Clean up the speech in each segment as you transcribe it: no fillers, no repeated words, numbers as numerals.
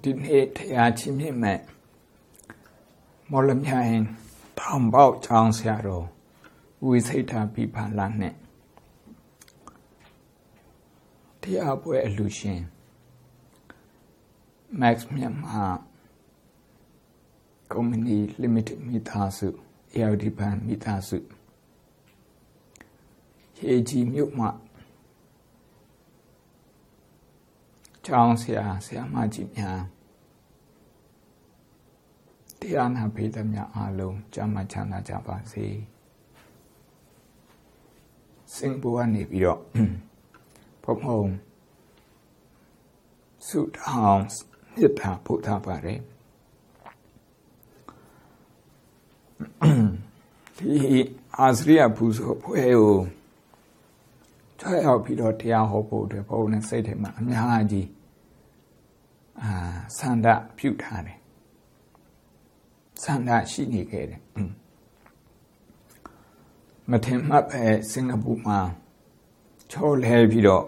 ဒီနေ့တရားချင်းမြင့်မဲ့မော်လမြိုင်တောင်ပေါက်ချောင်းဆရာတော်ဝိသိတာပြဖလာနဲ့တရားပွဲအလူရှင် Max မြန်မာကုမ္ပဏီ Limited မိသားစု ALD ဘဏ်မိသားစုရေကြီးမြို့မှာကျောင်းဆရာမကြီးများတရားနာပိသများအားလုံးကျမ်းမာချမ်းသာကြပါစေစင်ဘူကနေပြီးတော့ဘုံဘုံဆုတောင်းမြတ်တာပို့ထားပါတယ်ဒီအာစရိယပူဇော်ပွဲကိုထွေရောက်ပြီးတော့တရားဟောဖို့အတွက်ဘုံနဲ့စိတ်ထဲမှာအများကြီးဆန္ဒပြုထားတယ်ဆန္ဒရှိနေခဲ့တယ်မထင်မှတ်ပဲစင်ကာပူမှာချောလဲပြီးတော့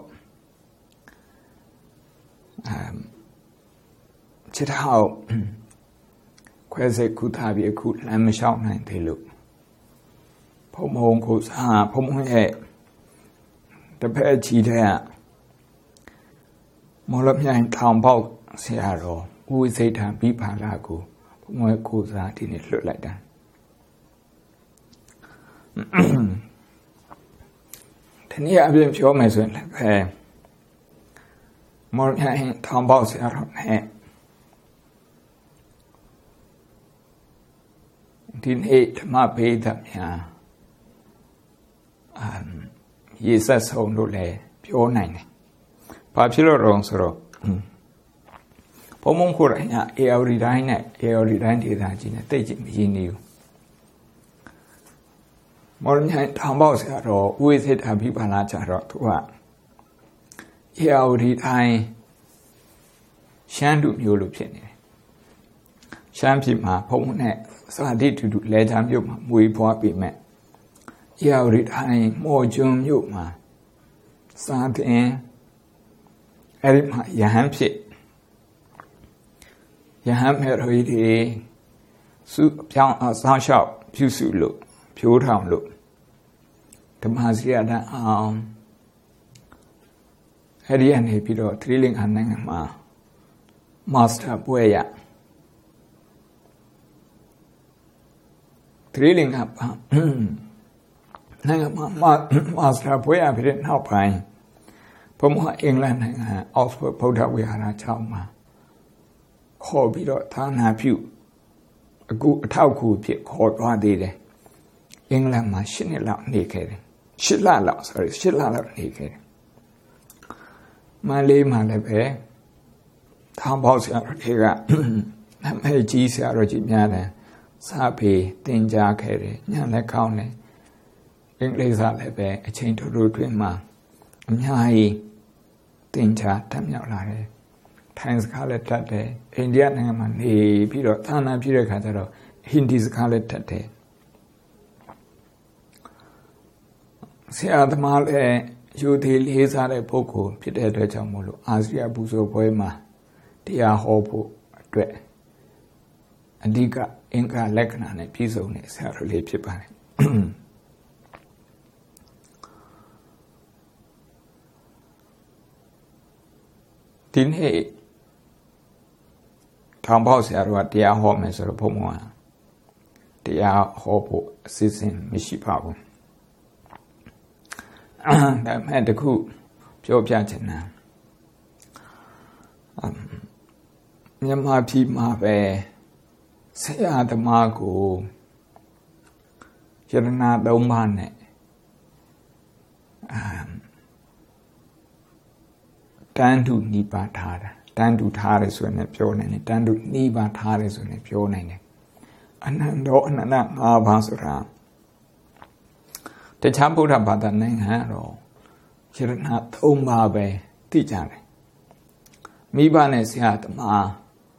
ခြေထောက်ခွဲစိတ်ခုထားပြီးအခုလမ်းမလျှောက်နိုင်သေးလို့ဘုံဘုံကိုစားဘုံဘုံရဲ့တပည့်ကြီးတဲ့မော်လမြိုင်ထောင်ပေါက်ဆရာတော်ဝိသိတာပြဖလာကိုဘုံဘုံကိုစားဒီနေ့လွတ်လိုက်တာဒီနေ့အပြင်ပြောမယ်ဆိုရင်လည်းပဲမော်လမြိုင်ထောင်ပေါက်ဆရာတော်နဲ့ဒီနေ့ဓမ္မပေးသမျှရေဆက်ဆုံးလို့လည်းပြောနိုင်တယ်။ဘာဖြစ်လို့တော့ဆိုတော့ဘုံဘုံကိုယ်တိုင်က ALD တိုင်းနဲ့ ALD တိုင်းဒေသကြီးနဲ့တိတ်ကြည့်မရင်းနေဘူး။မော်လမြိုင်ထောင်ပေါက်ဆရာတော်ဝိသေတာပြဖလာကြတော့သူက ALD တိုင်းရှမ်းလူမျိုးလို့ဖြစ်နေတယ်။ရှမ်းပြည်မှာဘုံနဲ့စာတိတူတူလဲချမ်းမြို့မှာမွေးဖွားပြီးမဲ့ALD တိုင်းမော်ကျွန်းမြို့မှာစာတင်အဲ့ဒီမှာယဟန်ဖြစ်ယဟန်မေရိုဒီစုပြောင်းအဆောင်လျှောက်ပြုစုလို့ဖြိုးထောင်လို့ဓမ္မစရိယတန်အောင်အဲ့ဒီအနေပြီးတော့သီလင်္ကာနိုင်ငံမှာမာစတာပွဲရသီလင်္ကာနိုင်ငံမှာမာစတာပွဲရပြီးတဲ့နောက်ပိုင်းဘုံကအင်္ဂလန်နိုင်ငံအောက်စ်ဖို့ဗုဒ္ဓဝိဟာရကျောင်းမှာခေါ်ပြီးတော့ဌာနပြုအခုအထောက်ကူဖြစ်ခေါ်သွားသေးတယ်အင်္ဂလန်မှာ8နှစ်လောက်နေခဲ့တယ်8လလောက်နေခဲ့တယ်မလေးမှာလည်းပဲထောင်ပေါက်ဆရာတော်တွေကနာမည်ကြီးဆရာတော်ကြီးများတယ်စာပေသင်ကြားခဲ့တယ်ညလည်းကောင်းတယ်အင်္ဂလိပ်စာလည်းပဲအချိန်တိုတိုတွင်မှာအများကြီးသင်ကြားတတ်မြောက်လာတယ်ထိုင်းစကားလည်းတတ်တယ်အိန္ဒိယနိုင်ငံမှာနေပြီးတော့ဌာနပြုတဲ့ခါကျတော့ဟင်ဒီစကားလည်းတတ်တယ်ဆရာသမားလည်းယူသေးလေးစားတဲ့ပုဂ္ဂိုလ်ဖြစ်တဲ့အတွက်ကြောင့်မို့လို့အာစရိယပူဇော်ပွဲမှာတရားဟောဖို့အတွက်အဓိကအင်္ဂါလက္ခဏာနဲ့ပြည့်စုံတဲ့ဆရာတော်လေးဖြစ်ပါတယ်ဒီနေ့ထောင်ပေါက်ဆရာတော်ကတရားဟောမယ်ဆိုတော့ဘုံဘုံကတရားဟောဖို့အစီအစဉ်မရှိပါဘူးဒါမဲ့တခုပြောပြချင်တာမြန်မာပြည်မှာပဲဆရာသမားကိုယရနာ၃ပါးနဲ့တန်တုနိဗ္ဗာန်ထားတာတန်တုထားတယ်ဆိုရင်ပြောနိုင်တယ်တန်တုနိဗ္ဗာန်ထားတယ်ဆိုရင်ပြောနိုင်တယ်အနန္တောအနန္တ၅ပါးဆိုတာတခြားဗုဒ္ဓဘာသာနိုင်ငံတော့ယရနာ၃ပါးပဲသိကြတယ်မိဘနဲ့ဆရာသမား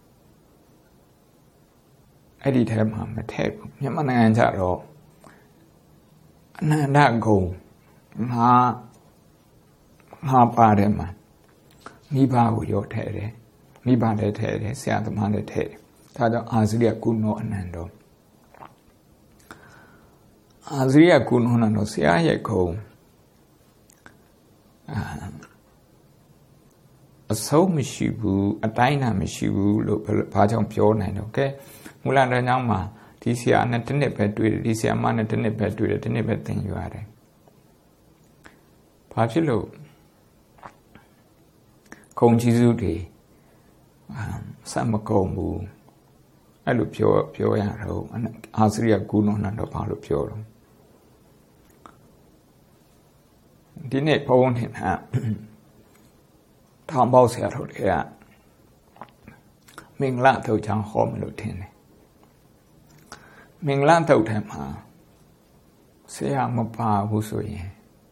အဲ့ဒီထဲမှာမထည့်ဘူးမြန်မာနိုင်ငံကျတော့အနန္တဂုံငါပါတယ်မှာမိဘကိုရောထည့်တယ်မိဘလည်းထဲတယ်ဆရာသမားလည်းထဲတယ်ဒါကြောင့်အာဇရိယကုနောအနန္တောအာဇရိယကုနောအနန္တောဆရာရဲ့ဂုဏ်အဆုံးမရှိဘူးအတိုင်းအတာမရှိဘူးလို့ဘာကြောင့်ပြောနိုင်တော့ကဲမူလတန်းကျောင်းမှာဒီဆရာနဲ့တစ်နှစ်ပဲတွေ့တယ်ဒီဆရာမနဲ့တစ်နှစ်ပဲတွေ့တယ်တစ်နှစ်ပဲသင်ယူရတယ်ဘာဖြစ်လို့ဂုဏ်ကျေးဇူးတွေစမကုန်ဘူးအဲ့လိုပြောရတော့အာဇရိယကုနောအနန္တောဘာလို့ပြောတော့ဒီနေ့ဘုန်းထင်တာထောင်ပေါက်ဆရာတို့တွေကမင်္ဂလာတုတ်ချောင်းဟောမလို့ထင်တယ်မင်္ဂလာတုတ်ထဲမှာဆရာမပါဘူးဆိုရင်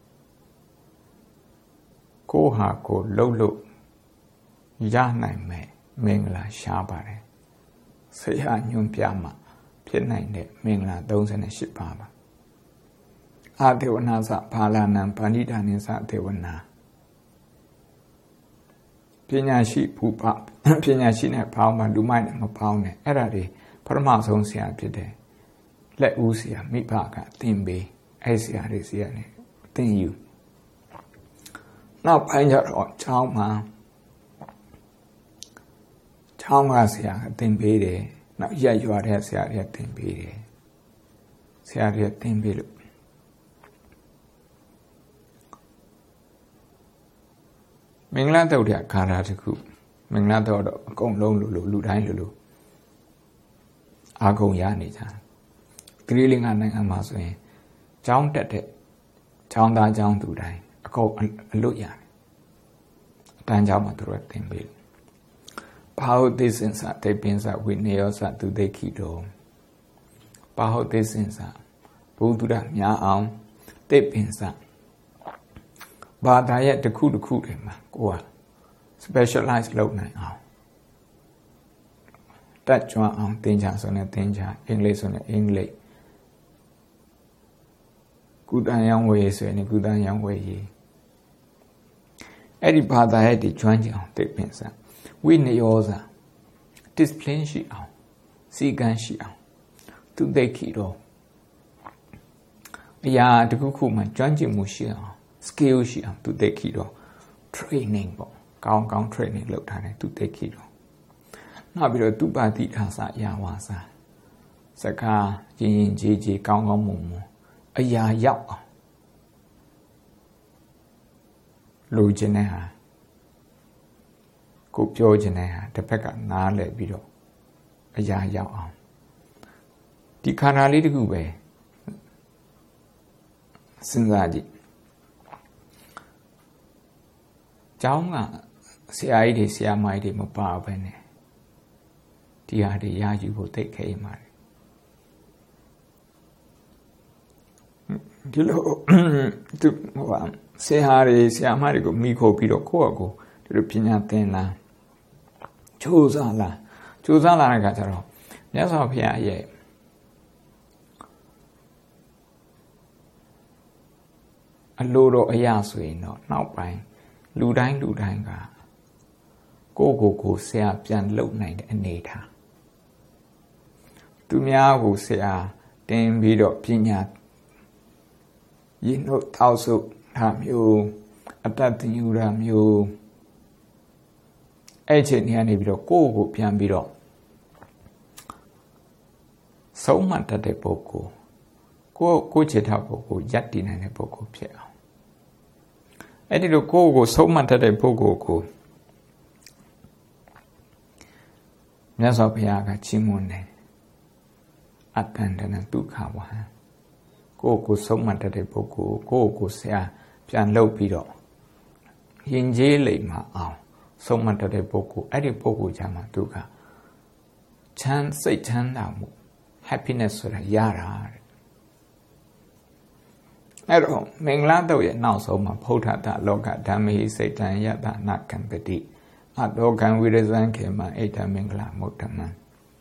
ကိုဟာကိုလှုပ်လို့ရနိုင်မယ်မင်္ဂလာရှားပါတယ်ဆရာညွှန်ပြမှဖြစ်နိုင်တဲ့မင်္ဂလာ38ပါပါအာဒေဝနာသဘာလနံဗန္ဓိတာနိသဒေဝနာပညာရှိဘူပပညာရှိနဲ့ပေါင်းမှလူမိုက်နဲ့မပေါင်းနဲ့အဲ့ဒါတွေပထမဆုံးဆရာဖြစ်တယ်လက်ဦးဆရာမိဘကသင်ပေးအဲ့ဆရာတွေဆရာနဲ့သင်ယူနောက်ပိုင်းကျတော့ကျောင်းမှာကျောင်းကဆရာကသင်ပေးတယ်နောက်ရက်ရွာတဲ့ဆရာတွေသင်ပေးတယ်ဆရာတွေသင်ပေးလို့မင်္ဂလာတုတ်တဲ့ခါရာတစ်ခုမင်္ဂလာတုတ်တော့အကုန်လုံးလူတိုင်းလူအာကုန်ရနေကြသီရိလင်္ကာနိုင်ငံမှာဆိုရင်ကျောင်းတက်တဲ့ကျောင်းသားကျောင်းသူတိုင်းအကုန်အလွတ်ရတယ်အတန်းကျောင်းမှာသူတို့သင်ပေးတယ်ဘာဟုတ်သိစင်စာတေပင်းစာဝိနည်းစာသူသိခိတော်ဘာဟုတ်သိစင်စာဘုဒ္ဓရများအောင်တေပင်းစာဘာသာရဲ့တစ်ခုတစ်ခုတွေမှာကိုက specialize လုပ်နိုင်အောင်တက်ကြွအောင်သင်ချာဆိုနေသင်ချာအင်္ဂလိပ်ဆိုနေအင်္ဂလိပ်ကုသံရောင်းဝယ်ဆိုရင်ကုသံရောင်းဝယ်ရေးအဲ့ဒီဘာသာရဲ့ဒီကျွမ်းကျင်အောင်သိပင်စဝိနည်းစာ discipline ရှိအောင်စီကံရှိအောင်သူသိခိတော့အရာတစ်ခုခုမှကျွမ်းကျင်မှုရှိအောင်skill ရှိအောင်သူသိခိတော့ training ပေါ့ကောင်း training လုပ်ထားတယ်သူသိခိတော့နောက်ပြီးတော့သူပါတိထာစာရာဝါစာစကားရင်ကြီးကောင်းမွန်အရာရောက်အောင်လူချင်းတဲ့ဟာကိုပြောခြင်းတဲ့ဟာတစ်ဖက်ကနားလည်ပြီးတော့အရာရောက်အောင်ဒီခန္ဓာလေးတခုပဲစဉ်းစားကြည့်ကျောင်းကဆရာကြီးတွေဆရာမကြီးတွေမပါဘဲနဲ့ဒီဟာတွေရယူဖို့သိခဲ့မှာဒီလိုသူဟိုဆရာတွေဆရာမတွေကိုမိခိုးပြီးတော့ကိုယ့်အကိုဒီလိုပညာသင်လာကြိုးစားလာတဲ့အခါကျတော့မြတ်စွာဘုရားရဲ့အလိုတော်အရာဆိုရင်တော့နောက်ပိုင်းလူတိုင်းကကိုဆရာပြန်လုပ်နိုင်တဲ့အနေထားသူများကိုဆရာတင်ပြီးတော့ပညာရင်းတို့တောက်စုထားမျိုးအတ္တတင်ယူတာမျိုးအဲ့ချိန်နေကနေပြီးတော့ကိုပြန်ပြီးတော့ဆုံးမတတ်တဲ့ပုဂ္ဂိုလ်ကိုချစ်တဲ့ပုဂ္ဂိုလ်ယက်တည်နိုင်တဲ့ပုဂ္ဂိုလ်ဖြစ်အောင်အဲ့ဒီလိုကိုဆုံးမတတ်တဲ့ပုဂ္ဂိုလ်ကိုမြတ်စွာဘုရားကချီးမွမ်းတယ်အတ္တန္တနဒုက္ခဝဟံကိုဆုံးမတတ်တဲ့ပုဂ္ဂိုလ်ကိုဆရာပြန်လုပ်ပြီးတော့ယဉ်ကျေးလိမ့်မှာအောင်ဆုံးမတတ်တဲ့ပုဂ္ဂိုလ်အဲ့ဒီပုဂ္ဂိုလ်ချမ်းမှာဒုက္ခစိတ်ချမ်းသာမှု happiness ဆိုတာရတာတဲ့အဲ့တော့မင်္ဂလာတုတ်ရဲ့နောက်ဆုံးမှာဖုဋ္ဌတလောကဓမ္မေစိတ်တံယတနာကံပတိအတောကံဝိရဇံခေမအိတ္တမင်္ဂလာမုဒ္ဓမံ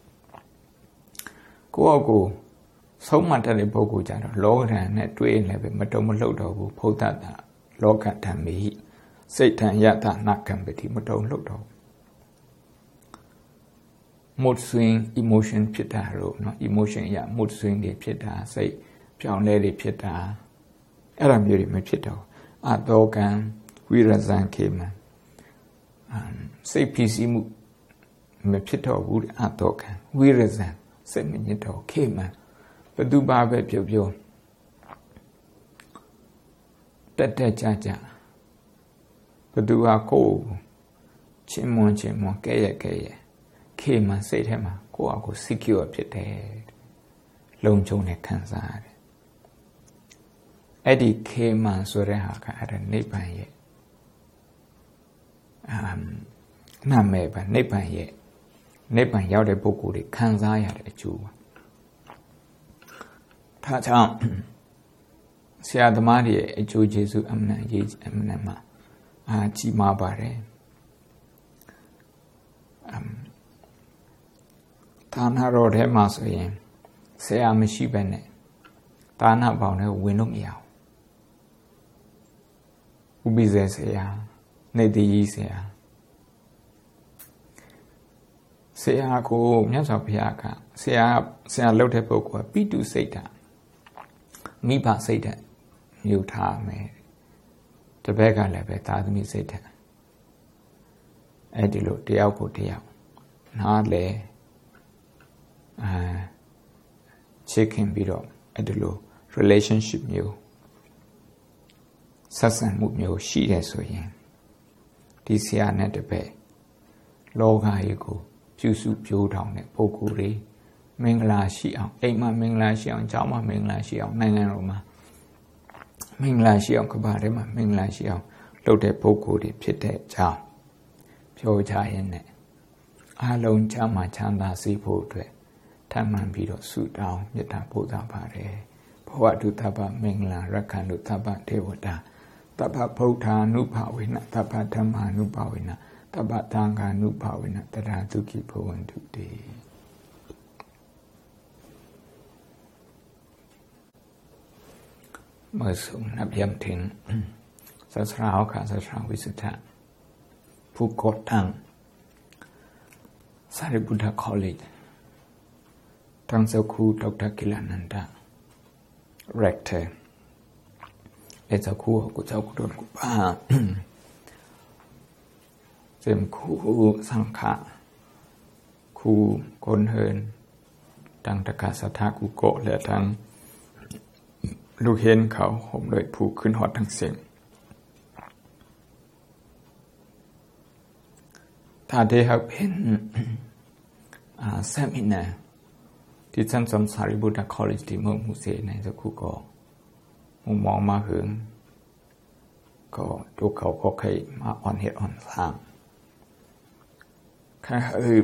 ကိုဆုံးမတတ်တဲ့ပုဂ္ဂိုလ်ကြတော့လောကဓာတ်နဲ့တွေ့ရင်လည်းပဲမတုံမလှုပ်တော့ဘူးဖုဋ္ဌတလောကဓမ္မေစိတ်တံယတနာကံပတိမတုံလှုပ်တော့ mood swing emotion ဖြစ်တာတို့เนาะ emotion ရ mood swing တွေဖြစ်တာစိတ်ပြောင်းလဲတွေဖြစ်တာအဲ့လိုမျိုးတွေမဖြစ်တော့အတောကံဝိရဇံခေမစိတ်ဖြစ်စီမှုမဖြစ်တော့ဘူးအတောကံဝိရဇံစိတ်မညစ်တော့ခေမဘသူပါပဲပြောတက်ကြဘသူဟာကိုယ်ချင်းမွန်ကဲရဲ့ခေမစိတ်ထဲမှာကိုယ့်အကို secure ဖြစ်တယ်လုံခြုံတဲ့ခံစားရတယ်အဲ့ဒီခေမဆိုတဲ့ဟာကအဲ့ဒါနိဗ္ဗာန်ရဲ့နာမည်ပါနိဗ္ဗာန်ရောက်တဲ့ပုဂ္ဂိုလ်တွေခံစားရတဲ့အကျိုးပါဒါကြောင့်ဆရာသမားတွေရဲ့အကျိုးကျေးဇူးအမှန်မှာကြီးမားပါတယ်ဌာနတော်ထဲမှာဆိုရင်ဆရာမရှိဘဲနဲ့ဌာနပေါင်းနဲ့ဝင်လို့မရဘူးဥပိ္ပဇေဆရာနေတိကြီးဆရာကိုမြတ်စွာဘုရားကဆရာလှုပ်တဲ့ပုဂ္ဂိုလ်ကပိတုစိတ်ဓာတ်မိဘစိတ်ဓာတ်မြူထားမယ်တပည့်ကလည်းပဲသာသမီစိတ်ဓာတ်အဲ့ဒီလိုတယောက်ကိုတယောက်နားလေချစ်ခင်ပြီးတော့အဲ့ဒီလို relationship မျိုးဆက်ဆံမှုမျိုးရှိတယ်ဆိုရင်ဒီဆရာနဲ့တပည့်လောကကြီးကိုပြုစုပြိုးထောင်တဲ့ပုဂ္ဂိုလ်တွေမင်္ဂလာရှိအောင်အိမ်မှာမင်္ဂလာရှိအောင်ကျောင်းမှာမင်္ဂလာရှိအောင်နိုင်ငံတော်မှာမင်္ဂလာရှိအောင်ကမ္ဘာထဲမှာမင်္ဂလာရှိအောင်လုပ်တဲ့ပုဂ္ဂိုလ်တွေဖြစ်တဲ့အကြောင်းပြောကြရင်နဲ့အားလုံးချမ်းသာချမ်းသာစေဖို့အတွက်ထပ်မံပြီးတော့ဆုတောင်းမေတ္တာပို့သပါတယ်ဘဝတုတ္တပမင်္ဂလာရက္ခဏုတ္တပဒေဝတာတပ္ပဗုဒ္ဓ ानु ဘဝေနတပ္ပဓမ္မာ ानु ဘဝေနတပ္ပသံဃာ ानु ဘဝေနတရာဒုက္ခိဘဝန္တုတေเมื่อส่งนับย้ำถึงศาสนาค่ะศาสนาวิสุทธะผู้ก่อตั้งสารีบุตรคอลเลจทั้งเจ้าครูดร.กิลานันดา rector และเจ้าครูกุเจ้ากุดลกุบ้าเจ้าครูสังฆะครูคนเฮินดังตะกาสัทธากุโกและทั้งลูกเห็นเขาห่มด้วยผูกขึ้นหอดทั้งเสียงถ้าได้ครับเห็นเซมินาร์ที่ท่านสมสารีบุตรคอลเลจที่เมืองมุเซในสักครู่ก็มุมมองมาหึงก็ดูเขาก็เคยมาอ่อนเหตุอ่อนสร้างคือ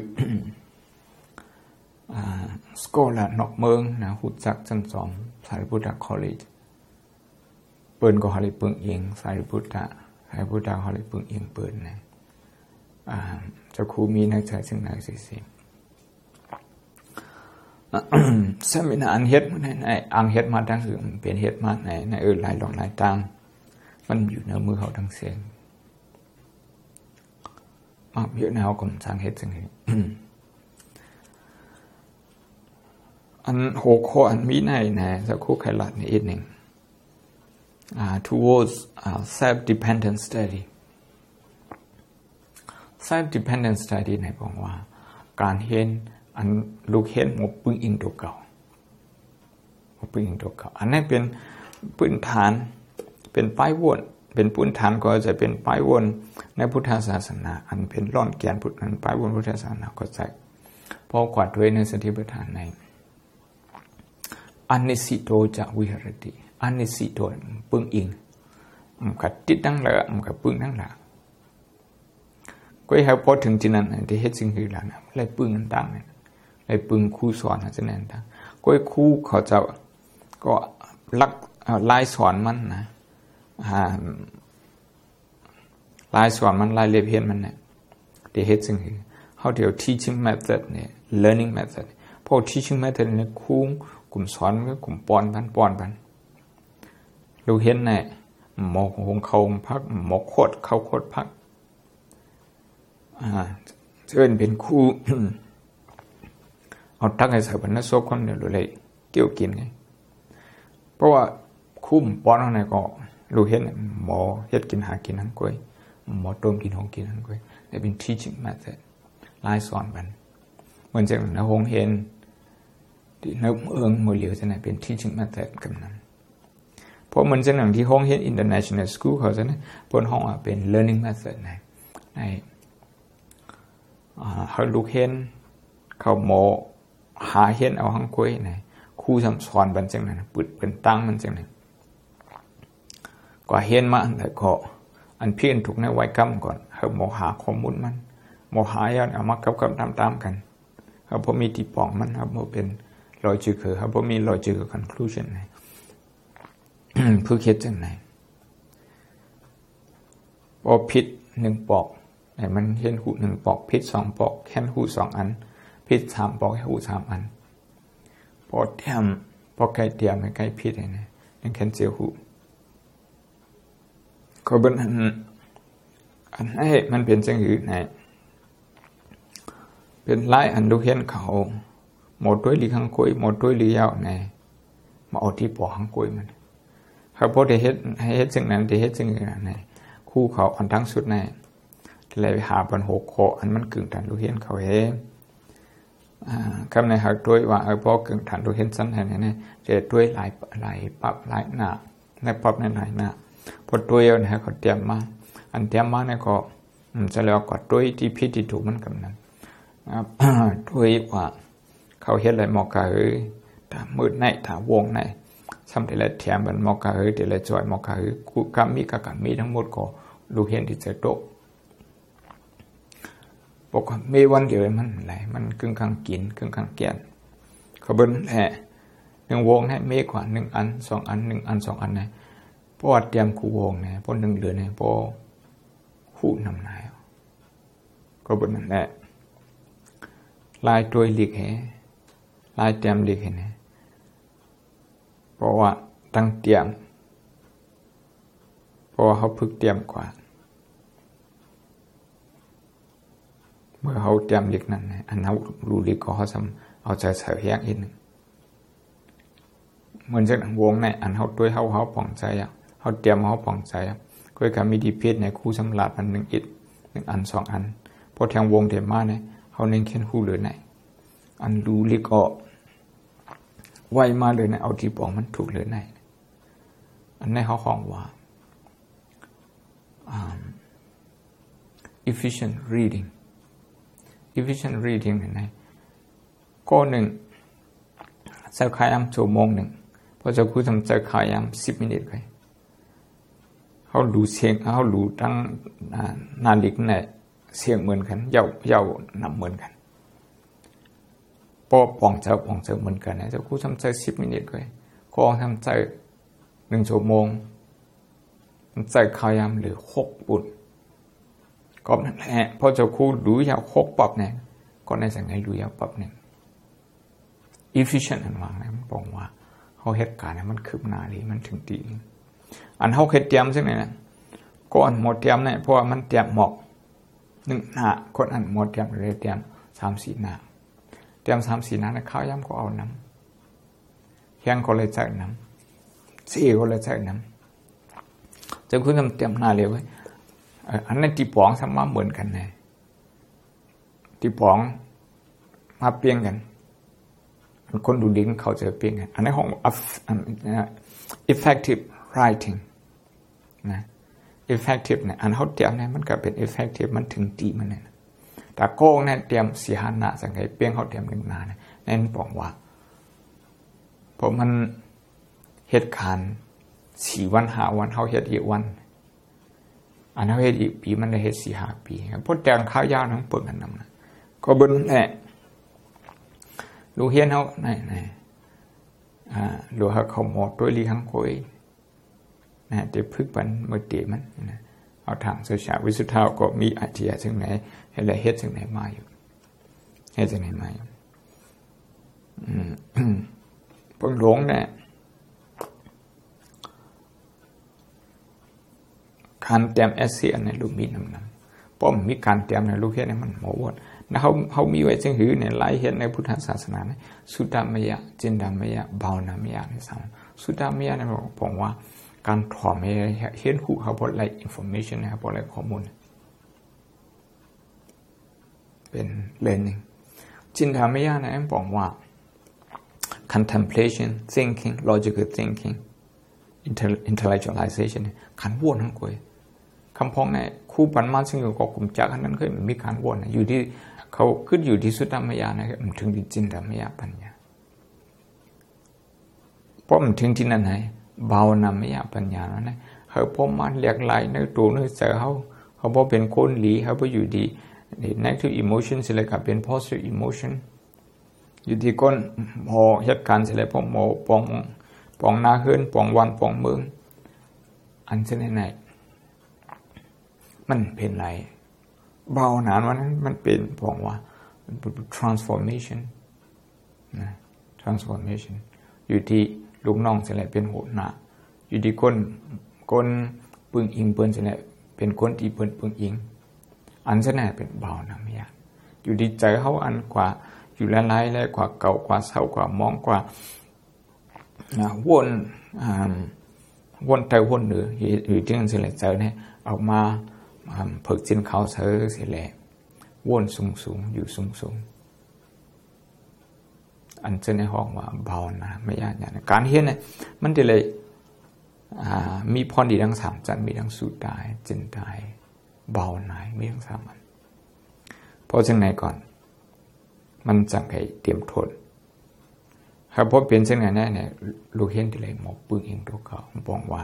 สกอลนอกเมืองนะหุ่นจักจันสอมสารีบุตรคอลเลจเปิดก็ฮาริปุงเองสารีบุตรฮาริปุงเองเปิดนะเจ้าครูมีนักศึกษาซึ่งนักศึกษาเซมินาอันเฮ็ดในอังเฮ็ดมาทั้งสื่อเป็นเฮ็ดมาในหลายหลอกหลายตามมันอยู่ในมือเขาทั้งเสียงมากเยอะแนวกลุ่มสร้างเฮ็ดซึ่งอันหัวข้ออันมีในสักครู่ไขลัดในอีกหนึ่งtowards self-dependent study self-dependent study ในบอกว่าการเห็นอันลูกเห็นหมดปึ้งอิงตัวเก่าอันนี้เป็นพื้นฐานเป็นป้ายวนเป็นพื้นฐานก็จะเป็นป้ายวนในพุทธศาสนาอันเป็นร่อนแกนพุทธป้ายวนพุทธศาสนาก็จะพอกวาดด้วยในสติปัฏฐานในอันนิสิโตจะวิหรติอันนิสิโตปึ้งอิงมันก็ติดตั้งละมันก็ปึ้งตั้งละก็ให้พอถึงที่นั้นที่เฮ็ดสิ่งที่แล้วนะเลยปึ้งนั้นตั้งเนี่ยเลยปึ้งครูสอนนะจะนั่นตั้งก็ครูเขาจะก็ลักลายสอนมันนะลายสอนมันลายเรียบเรียนมันเนี่ยที่เฮ็ดสิ่งที่เขาเดี๋ยว teaching method เนี่ย learning method พอ teaching method เนี่ยครูกลุ่มสอนก็กลุ่มป้อนพันลูกเห็นเนี่ยหมกหงเขาพักหมกโคตรเขาโคตรพักเชิญเป็นครูเอาตักให้ใส่บรรณโซคนเดียวเลยเกี่ยวกินไงเพราะว่าคุ้มป้อนอะไรก็รู้เห็นหมอเฮ็ดกินหากินนั่นก้อยหมอต้มกินหงกินนั่นก้อยแต่เป็น teaching method ลายสอนกันเหมือนจากในห้องเห็นที่นักมือเหลียวจะไหนเป็น teaching method กันนั้นเพราะเหมือนจากหนังที่ห้องเห็น international school เขาจะไหนบนห้องเป็น learning method ในเขาลูกเห็นเขาหมอหาเห็นเอาห้องก้อยในครูสอนบันจังนั้นปืดเป็นตั้งมันจังนั้นกว่าเห็นมาแต่ก็อันเพี้ยนถูกในไว้กำก่อนเขาหมอหาข้อมูลมันหมอหายเอามากับตามกันเขาพอมีที่ปองมันครับพอเป็นรอยจืดเขาพอมีรอยจืด conclusion ไหน เพื่อคิดจังไหนพอพิษ1 ปอกไหนมันเห็นหู1 ปอกพิษ2 ปอกแค่หู2 อันพิษ3 ปอกแค่หู3 อันพอเตรียมพอใกล้เตรียมใกล้พิษไหนยังแค่เจียวหูก็เป็นอันให้มันเป็นจังหือไหนเป็นหลายอันดูเห็นเขาหมดด้วยหรือข้างก้อยหมดด้วยหรือยาวไหนมาเอาที่ปอกข้างก้อยมันเขาพอได้เฮ็ดสิ่งนั้นได้เฮ็ดสิ่งนั้นไหนคู่เขาอันทั้งสุดไหนเลยหาปัญหาโคอันมันกึ่งฐานดูเห็นเขาเองคำในหักด้วยว่าพอกึ่งฐานดูเห็นสั้นแห่งนี้จะด้วยหลายปับหลายหน้าในปับในหลายหน้าพอด้วยเอาเนี่ยเขาเตรียมมาอันเตรียมมาเนี่ยก็จะเรียกว่าด้วยที่พิธีถูกมันกำนันด้วยว่าเขาเห็นอะไรมอกาถ้ามืดในถ้าวงในซ้ำแต่ละแถมมันมอกาแต่ละจอยมอกากูกามีกับมีทั้งหมดก็ดูเห็นที่จะโตบอกว่ามีวันเดียวมันอะไรมันกึ่งกลางกินกึ่งกลางแก่นเขาเบิ้ลแหละ1 วงให้เมฆกว่า1 อัน2 อัน1 อัน2 อันนะเพราะว่าเตรียมคู่วงเนี่ยเพราะ1 เดือนเนี่ยเพราะคู่นำนายก็เบิ้ลนั่นแหละลายตัวหลีกเหลายเตรียมหลีกเหเนี่ยเพราะว่าตั้งเตรียมเพราะว่าเขาพึกเตรียมกว่าเมื่อเขาเตรียมหลีกนั่นเนี่ยอันนั้นรู้หลีกก็เขาเอาใจใส่แยกอีกหนึ่งเหมือนจากวงในอันเขาด้วยเขาป่องใจเขาเตรียมเขาป่องใจก็การมีดีเพศในคู่สำหรับอัน1 อิด1 อัน2 อันพอแทงวงเทมาเนี่ยเขาเน้นเขียนคู่หรือไหนอันรู้หลีกก็ไวมาเลยนะเอาที่ป่องมันถูกหรือไหนอันนี้เขาของว่าefficient reading ไหนก็1เจ้าขาย1 ชั่วโมงพอจะคุยทำเจ้าขาย10 มินิไปเขาดูเสียงเขาดูตั้งนาฬิกาเนี่ยเสียงเหมือนกันยาวนับเหมือนกันพอป่องเจ้าเหมือนกันนะจะคุยทำเจ้า10 มินิไปก็ทำเจ้า1 ชั่วโมงเจ้าขายหรือ6 ปุ่นก็นั่นแหละพอจะคู่ดูยาว6 ปับเนี่ยก็ในสังเกตดูยาวปับเนี่ย efficient อันวางเนี่ยมันบอกว่าเขาเหตุการณ์เนี่ยมันคืบหน้าดีมันถึงดีอันเขาเคยเตรียมใช่ไหมนะก็อันหมดเตรียมเนี่ยเพราะว่ามันเตรียมหมอก1 หน้าคนอันหมดเตรียมเลยเตรียม3-4 หน้าเตรียม3-4 หน้าเนี่ยข้าวย่ำก็เอาน้ำแข้งก็เลยใส่น้ำซี่ก็เลยใส่น้ำจะคุณทำเตรียมหน้าเลยไว้อันนั้นที่ปองสามารถเหมือนกันนะที่ปองมาเปลี่ยนกันคนดูดิ้งเขาจะเปลี่ยนกันอันนี้ของ effective writing นะ effective เนี่ยอันเขาเตรียมเนี่ยมันก็เป็น effective มันถึงตีมันเนี่ยแต่โก้เนี่ยเตรียม4 หน้าสังเกตเปลี่ยนเขาเตรียม1 หน้าเนี่ยนั่นบอกว่าเพราะมันเหตุการณ์4 วัน5 วันเขาเหตุ1 วันอันนั้นเหตุ1 ปีมันได้เหตุ4-5 ปีเพราะแต่งข้าวยาวทั้งเปิดกันนำนะก็บนแหละลูเฮียนเขาไหนลูเขาหมดด้วยลีข้างโอยนะเดี๋ยวพึกปันเมื่อเดี๋ยวมันนะเอาทางโซเชียลวิสุทธาก็มีไอเดียซึ่งไหนอะไรเหตุซึ่งไหนมาอยู่เหตุซึ่งไหนมาอยู่พวกหลงเนี่ยการเตรียมเอสเซียนในลูกมีน้ำพราะมีการเตรียมในลูกเฮ็ดให้มันหมอวดนะเขามีไว้จึงหือในหลายเฮ็ดในพุทธศาสนาเนี่ยสุตตมยะจินตมยะภาวนามยะในสังสุตตมยะเนี่ยผมว่าการถอมให้เห็นหูเขาพอไลฟ์อินโฟเมชันนะครับพอไลฟ์ข้อมูลเป็น learning จินตมยะเนี่ยผมว่า contemplation thinking logical thinking intellectualization ขันวนทั้งคุยคำพ้องเนี่ยคู่ปันมาซึ่งอยู่กับกลุ่มจักรนั้นเคยมีการวนอยู่ที่เขาขึ้นอยู่ที่สุตตมยะนะครับมันถึงที่จินตมยะปัญญาเพราะมันถึงที่นั่นไงภาวนามยะปัญญาแล้วนะเขาพอมาเรียกหลายในตัวในใจเขาพอเป็นคนหลีเขาพออยู่ดี negative emotion สิเลยกับเป็น positive emotion อยู่ที่คนพอเหตุการณ์สิเลยพอหมอปองนาเฮือนปองวันปองเมืองอันเช่นไหนมันเป็นไรเบาหนานวันนั้นมันเป็นบอกว่า transformation นะ transformation อยู่ที่ลูกน้องเสร็จแล้วเป็นหัวหน้าอยู่ที่คนปึงอิงเปิ้นเสร็จแล้วเป็นคนที่เปิ้นปึงอิงอันเช่นไหนเป็นเบาหนาไม่ยากอยู่ที่ใจเขาอันกว่าอยู่หลายๆแล้วกว่าเก่ากว่าเศร้ากว่ามองกว่าวนใจวนเหนืออยู่ที่นั่นเสร็จแล้วเจอเนี่ยออกมาเพิกจินเขาเสือเสียแหละวนสูงอยู่สูงอันเจในห้องว่าเบานะไม่ยากอย่างนั้นการเห็นเนี่ยมันจะเลยมีพรดีทั้ง3จันมีทั้งสุดได้จินได้เบาหน่ายมีทั้ง3อันเพราะจังไหนก่อนมันจังไงเตรียมทนครับเพราะเป็นจังไหนแน่เนี่ยลูกเห็นที่เลยหมอกปึ้งเองตัวเขาบอกว่า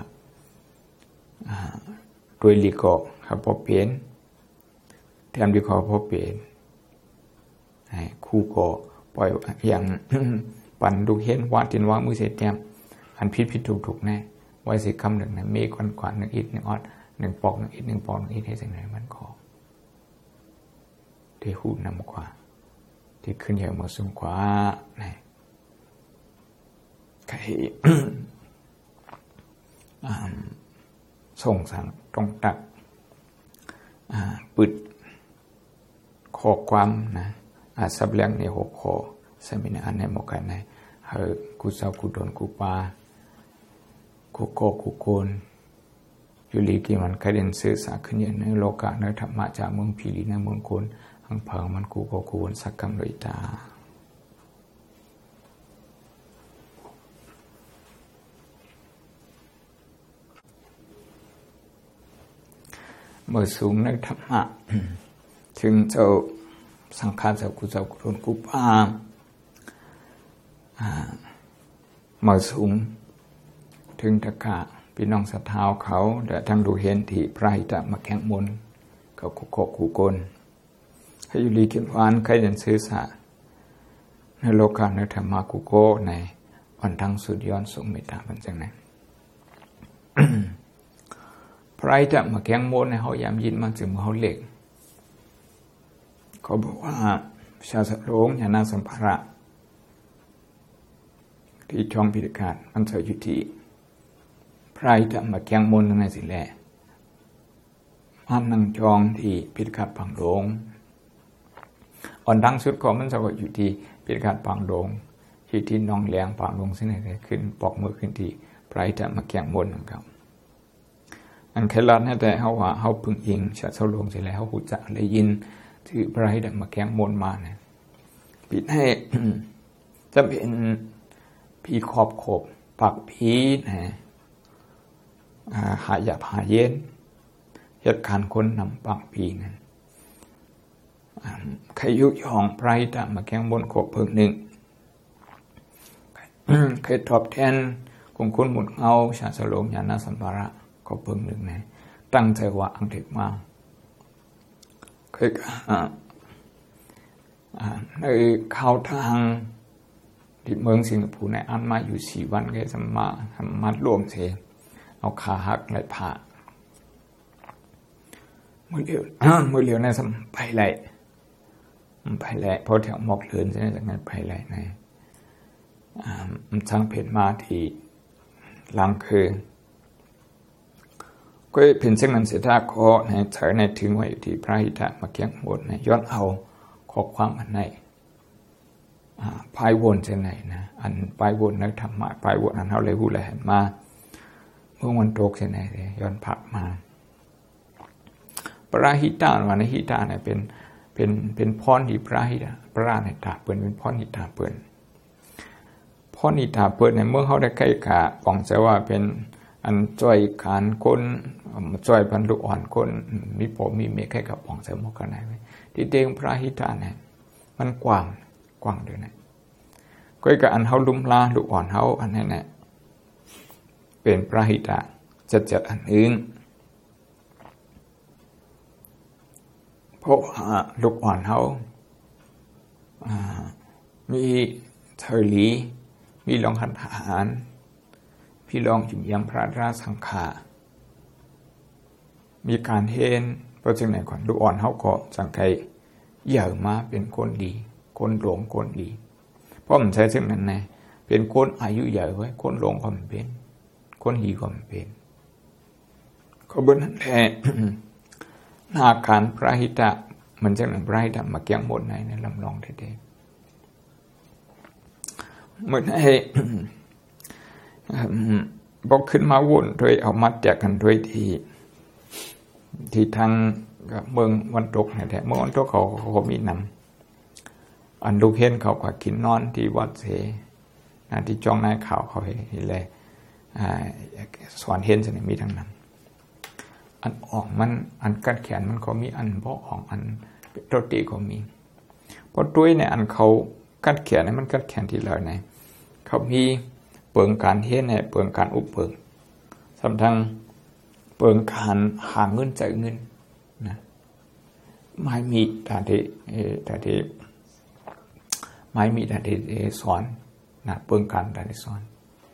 โดยลีกอครับพอเปลี่ยนแทนดีกอพอเปลี่ยนคู่ก็ปล่อยอย่างปั่นดูเห็นวาดจินว่ามือเสียเตรียมอันผิดถูกแน่ไว้สิคำหนึ่งนะเมฆกว่า1 อิฐ 1 ออด1 ปอก 1 อิฐ 1 ปอก 1 อิฐให้สิ่งไหนมันขอที่หูนำกว่าที่ขึ้นใหญ่มาสูงกว่านี่ใครส่งสั่งตรงตักปิดข้อความนะสับเลี้ยงในหัวข้อสมินาในหมกันในกูเศร้ากูโดนกูปากูโกกูโกนอยู่ลีกี่มันกระเด็นสื่อสารขึ้นอย่างในโลกะในธรรมะจากเมืองผีลีในเมืองโกนหังเผามันกูโกกูนสักกรรมเลยตาเมื่อสูงในธรรมะถึงเจ้าสังขารเจ้ากุเจ้ากุโดนกุปาเมื่อสูงถึงตะกะพี่น้องศรัทธาเขาแต่ทั้งดูเห็นที่พระหิตะมาแข่งมนเขาคุกโคกูโกนให้อยู่ลีกินหวานใครเดินซื้อสะในโลกาในธรรมะกุโกในวันทั้งสุดย้อนส่งเมตตาเป็นจังไหน พระจะมาแข่งมนในเขายามยินมาถึงเขาเล็กเขาบอกว่าชาสโรงยานาสัมภาระที่ช่องพิธีการมันเสยยุติพระจะมาแข่งมนในสิแหละมันนั่งจองที่พิธีการปังโรงอ่อนดังสุดของมันจะอยู่ที่พิธีการปังโรงที่น้องแหลงปังโรงซึ่งไหนขึ้นปอกมือขึ้นที่พระจะมาแข่งมนของเขาอันเคลัดให้แต่เขาว่าเขาพึ่งอิงชาเสาลงเสร็จแล้วเขาหูจักได้ยินที่พระให้ได้มาแข่งมนมาเนี่ยปิดให้จะเป็นผีขอบปากผีนะหายาผาเย็นเหตุการณ์คนนำปากผีนั้นใครยุยองพระให้ได้มาแข่งมนขบเพิ่งหนึ่งใครตอบแทนของคนหมุดเงาชาเสาลงญาณสัมภาระก็เพิ่งหนึ่งนะตั้งใจว่าอังเด็กมาเคยในข่าวทางที่เมืองสิงคโปร์ในอันมาอยู่4 วันก็จะมาร่วมเสเอาขาหักไหลผ่ามือเลี้ยวในสมัยไปไหลเพราะแถวหมอกเลือนใช่ไหมจากนั้นไปไหลในมันช่างเผ็ดมาที่ลังคือก็เป็นเช่นนั้นเสียท่าขอในเถอในถึงไว้ที่พระหิทะมาเกียงหมดในย้อนเอาข้อความอันไหนภายวนเช่นไหนนะอันภายวนในธรรมะภายวนอันเขาเลยหูเลยหันมาเมื่อวันโตกเช่นไหนเลยย้อนผักมาพระหิตะวันหิตะเนี่ยเป็นพรที่พระหิตะพระในตาเปิดเป็นพรหิตะเปิดพรหิตะเปิดในเมื่อเขาได้ใกล้กะปองใจว่าเป็นอันจ่อยการคนจ่อยบรรลุอ่อนคนมีผมมีเมฆให้กับปองใจมกกันไหนที่เตียงพระหิตะเนี่ยมันกว้างด้วยนะก็กับอันเขาลุ่มลาลุอ่อนเขาอันนี้เนี่ยเป็นพระหิตะจัดอันอื่นเพราะลูกอ่อนเขามีเถรีมีรองคันทหารพี่รองจุ่มยังพระราชสังฆามีการเห็นเพราะฉะนั้นก่อนลูกอ่อนเขาก็สังเกตใหญ่มาเป็นคนดีคนหลงคนดีเพราะมันใช้ซึ่งนั้นไงเป็นคนอายุใหญ่ไว้คนหลงก็มันเป็นคนดีก็มันเป็นก็บนนั้นแหละหน้าการพระหิตะมันจะเป็นพระหิตะมาเกี่ยงหมดในลำลองเท่ๆเหมือนให้บอกขึ้นมาวนด้วยเอามัดแจกกันด้วยที่ทางเมืองวันตกเนี่ยแท้เมืองวันตกเขามีนำอันลูกเห็นเขาก็กินนอนที่วัดเสที่จ้องนายข่าวเขาเห็นเลยสอนเห็นจะมีทั้งนั้นอันออกมันอันกัดแขนมันก็มีอันบ่ออกอันโรตีก็มีเพราะด้วยเนี่ยอันเขากัดแขนเนี่ยมันกัดแขนที่เลยเนี่ยเขามีเปิงการเฮ็ดเนี่ยเปิงการอุปเปิงสำทังเปิงการหาเงินจ่ายเงินนะไม่มีแต่ที่ไม่มีแต่ที่สอนนะเปิงการแต่ที่สอน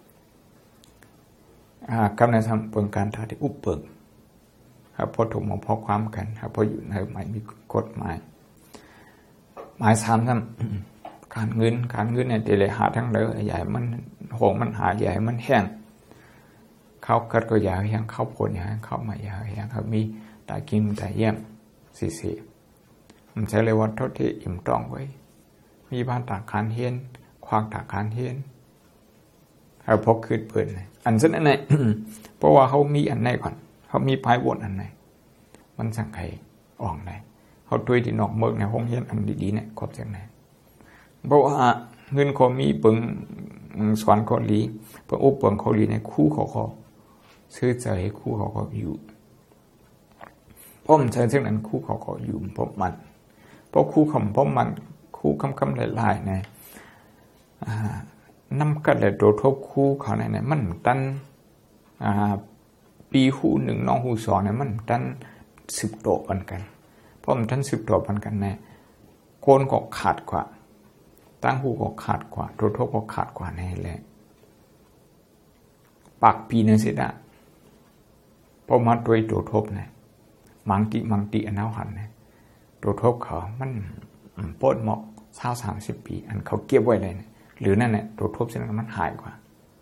กำลังทำเปิงการแต่ที่อุปเปิงครับพอถูกมาพอความกันครับพออยู่ในไม่มีกฎหมายหมายสามท่านการเงินเนี่ยเดเลยหาทั้งเลยใหญ่มันหงมันหาใหญ่มันแห้งเขากัดก็ยาวแห้งเขาผลยาวเขามายาวแห้งเขามีตากินตาเยี่ยมสีมันใช้เลยว่าเท่าที่อิ่มต้องไว้มีบ้านตากคานเฮียนควางตากคานเฮียนเขาพกคืนเปิดเลยอันเส้นอันไหน เพราะว่าเขามีอันไหนก่อนเขามีพายวนอันไหนมันสั่งใครออกไหนเขาด้วยที่นอกเมืองในห้องเฮียนอันดีๆเนี่ยครบจากไหนเพราะว่าเงินเขามีเปิงสอนเขาลีเปิงอุปเปิงเขาลีในคู่เขาซื้อใจให้คู่เขาอยู่เพราะมันใช้เช่นนั้นคู่เขาอยู่เพราะมันเพราะคู่คำเพราะมันคู่คำหลายๆเนี่ยน้ำกัดเลยโดดทบคู่เขาเนี่ยมันตันปีหูหนึ่งน้องหูสองเนี่ยมันตัน10 โตปันกันเพราะมันตัน10 โตปันกันเนี่ยโคนก็ขาดกว่าตั้งหูก็ขาดกว่าโดดทบก็ขาดกว่าแน่เลยปากปีนั่นสินะพอมาตัวโดดทบเนี่ยมังติอันเอาหันเนี่ยโดดทบเขามันปวดเหมาะ30 ปีอันเขาเก็บไว้เลยเนี่ยหรือนั่นเนี่ยโดดทบเส้นนั้นมันหายกว่า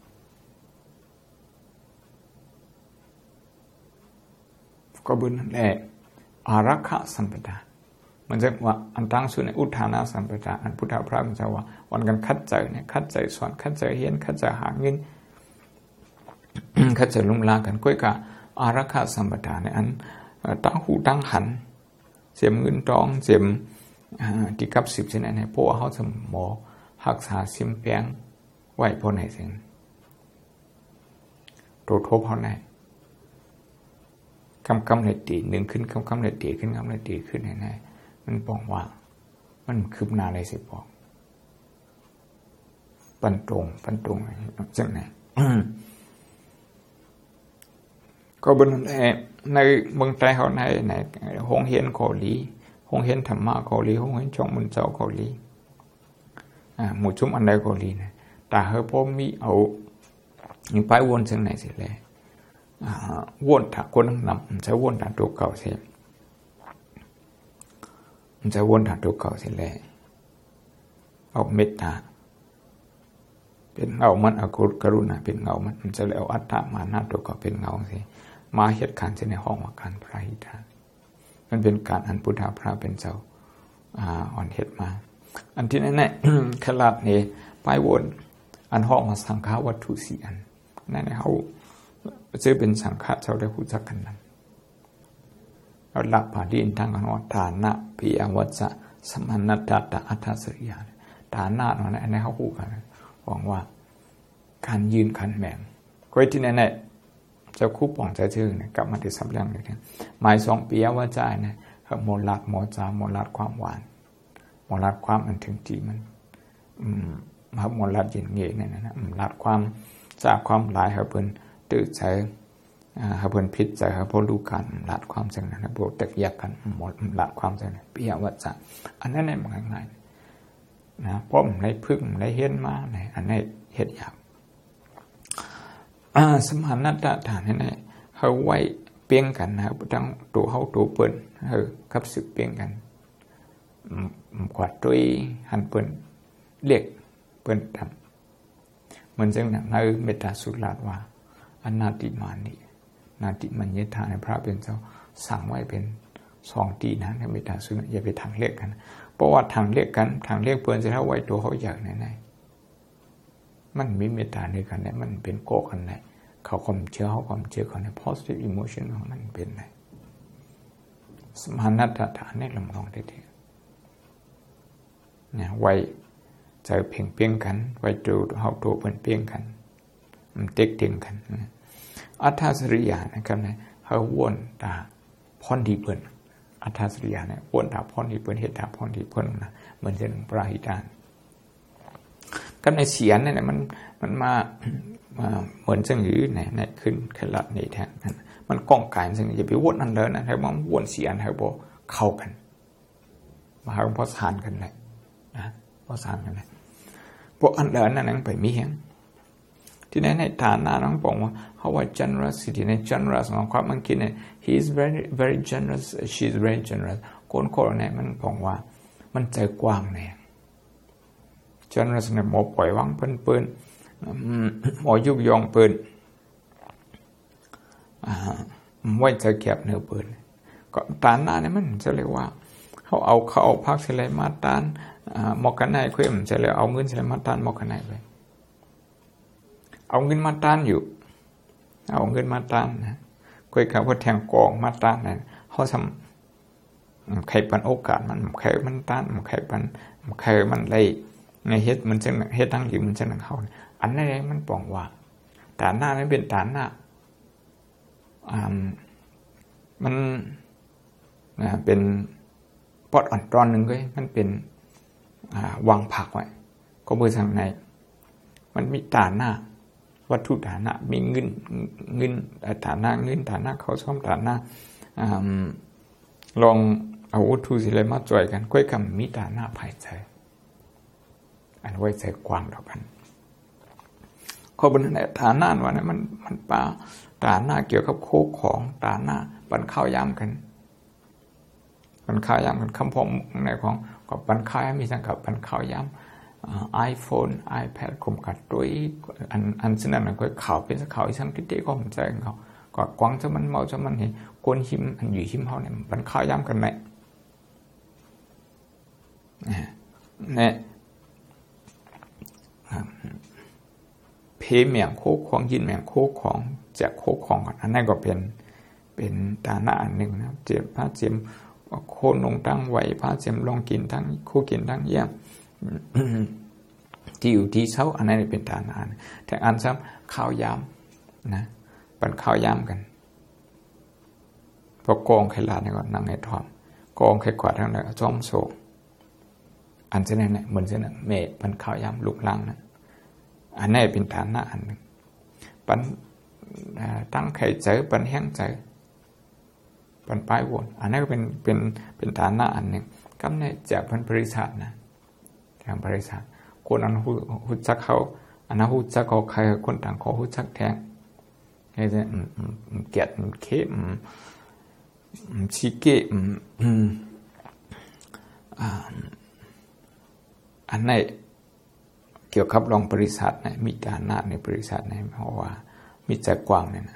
ก็บุญนั่นแหละอารักขสัมปทามันจะว่าอันตั้งสุดในอุทานาสัมปทาอันพุทธพระมันจะว่าวันกันคัดใจเนี่ยคัดใจสอนคัดใจเฮียนคัดใจหาเงิน คัดใจลุ่มลากันก้อยกะอารักขสัมปทาในอันตั้งหูตั้งหันเสียมเงินตองเสียมที่กับ10เช่นนั้นเพราะว่าเขาจะหมอหักษาเสียมแปงไหวพอไหนเสียงโดดทบเขาไหนคำเลยตีหนึ่งขึ้นคำเลยตีขึ้นคำเลยตีขึ้นไหนมันบอกว่ามันคืบหน้าอะไรสิบอกปันตรงจังไหน ก็บนในเมืองไทยเขาในห้องเฮียนเกาหลีห้องเฮียนธรรมะเกาหลีห้องเฮียนจงมุนเจ้าเกาหลีหมู่ชุมอันใดเกาหลีนะแต่เฮพอมีเอาไปวนจังไหนสิเลยวนถ้าคนนำมันจะวนถ้าตัวเก่าสิมันจะวนถ้าตัวเก่าสิเลยเอาเมตตาเป็นเงามันเอากรุณาเป็นเงามันจะเลยเอาอัตตามานะตัวเก่าเป็นเงาสิมาเหตุการณ์ในห้องว่าการพระหิทานมันเป็นการอันพุทธาพระเป็นเจ้าอ่อนเหตุมาอันที่นั่นแหละขลาดเนี่ยไปวนอันห้องมาสังฆาวัตถุสี่อันนั่นเขาจะเป็นสังฆาเจ้าได้หูจักกันนั้นเราหลับผ่าดินทางกันว่าฐานะปิยวัจจะสมณัตตะอัฏฐสริยาฐานะนั่นอันนี้เขาพูดกันหวังว่าการยืนขันแบ่งก็ที่นั่นแหละเจ้าคู่ป่องใจชื่อเนี่ยกลับมาที่สับเรื่องเลยเนี่ยหมาย2ปิยวัจจะเนี่ยคือโมลัดโมจาโมลัดความหวานโมลัดความมันถึงจีมันครับโมลัดเย็นเงี้ยเนี่ยนะลัดความจากความหลายเขาเป็นตื่นใจเขาเป็นพิษใจเขาพอรู้กันลัดความเสื่อมนะโบตะแยกกันหมดลัดความเสื่อมปิยวัจจะอันนั้นเนี่ยมันง่ายๆนะเพราะมันได้พึ่งได้เห็นมาเนี่ยอันนี้เห็นยากสมานนัตฐานนี่นะเขาไว้เปียงกันนะครับทั้งตัวเขาตัวเปิ้นกับสึกเปียงกันกว่าตัวหันเปิ้นเรียกเปิ้นทำเหมือนเช่นนั้นในเมตตาสุราษฎร์ว่าอนาติมานินาติมัญญธาในพระเป็นเจ้าสั่งไว้เป็น2ตีนะในเมตตาสุราษฎร์อย่าไปทางเรียกกันเพราะว่าทางเรียกกันทางเรียกเปิ้นจะเท่าไว้ตัวเขาอยากไหนมันมีเมตตาในกันเนี่ยมันเป็นโกกันไหนเขาความเชื่อเขาความเชื่อเขาใน positive emotion ของมันเป็นไหนสมานนัตฐานเนี่ยลองได้ทีเนี่ยไว้ใจเพ่งเพียงกันไว้ดูเขาตัวเป็นเพียงกันมันเต็กเต็งกันอัฏฐสริยานะครับเนี่ยเขาวนตาพรดีเปิ้นอัฏฐสริยาเนี่ยวนตาพรดีเปิ้นเหตุตาพรดีเปิ้นนะเหมือนเช่นปราหิตานก็ในเสียนเนี่ยมันมาเหมือนซึ่งหรือไหนขึ้นขลับในแทนมันก้องกายซึ่งอย่าไปวนอันเดินนะให้มันวนเสียนให้พอเข้ากันมาหาพอสานกันเลยนะพอสานกันเลยพวกอันเดินนั่นไปมีแห่งที่ไหนในฐานะน้องบอกว่าเขาว่า generosity ใน generous ของความมันคิดเนี่ย he is very very generous she is very generous คนเนี่ยมันบอกว่ามันใจกว้างเนี่ยgenerous เนี่ยหมอปล่อยวางเปิ้นหมอยุกยองเปิ้นไว้ใจแคบเนื้อเปิ้นก็ฐานะเนี่ยมันจะเรียกว่าเขาเอาพักเสลมาตานหมอกันไหนคุยมันจะเรียกเอาเงินเสลมาตานหมอกันไหนไปเอาเงินมาตานอยู่เอาเงินมาตานนะคุยกับว่าแทงกองมาตานนั่นเขาทำใครปันโอกาสมันใครมันตานใครปันใครมันเลยในเฮ็ดมันจะเฮ็ดทั้งหลีมันจะหนังเขาอันนี้มันปองว่าฐานหน้าไม่เป็นฐานหน้ามันเป็นปอดอ่อนตอนหนึ่งก็มันเป็นวางผักไว้ก็เบอร์ทางในมันมีฐานหน้าวัตถุฐานะมีเงินฐานะเงินฐานะเขาซ่อมฐานะลองเอาวัตถุสิอะไรมาจ่อยกันก้อยคำมีฐานะภายใจอันไว้ใจกว้างต่อกันข้อบนนั้นฐานะว่าเนี่ยมันป่าฐานะเกี่ยวกับโคของฐานะปันข้าวยามกันปันข้าวยามกันคำพองในของกับปันข้าวมีสังกับปันข้าวยามiPhone iPad กลมกัดด้วยอันฉะนั้นมันก็ข่าวเป็นข่าวอีสังกิเตก็ผมใจเขาก็กวางจะมันเมาจะมันเห็นกวนหิมอันอยู่หิมเขาเนี่ยปันข้าวยามกันไหนเนี่ยเพเมียงโคของยินเมียงโคของแจกโคของอันนั้นก็เป็นฐานะอันหนึ่งนะเจียมพระเจียมโคนงตั้งไหวพระเจียมลองกินทั้งโคกินทั้งเยี่ยมที่อยู่ที่เช้าอันนั้นเป็นฐานะแต่อันซ้ำข้าวยามนะปันข้าวยามกันพอกองไข่ลาเนี่ยก็นั่งให้ทอมกองไข่กวาดทั้งนั้นจ้อมโศกอันเช่นนั้นเหมือนเช่นนั้นเมฆปันข้าวยามลุกลังนะอันนี้เป็นฐานะอันหนึ่งปันตั้งไข่ใจปันแห้งใจปันป้ายวนอันนี้ก็เป็นฐานะอันหนึ่งก็เนี่ยจากพันบริษัทนะทางบริษัทคนอันหุ่นจักเขาอันนั้นหุ่นจักเขาใครคนต่างขอหุ่นจักแทงไงจะเกียรติเข้มชิเกะอันนี้เกี่ยวกับรองบริษัทนะมีฐานะในบริษัทนะเพราะว่ามีใจกว้างเนี่ยนะ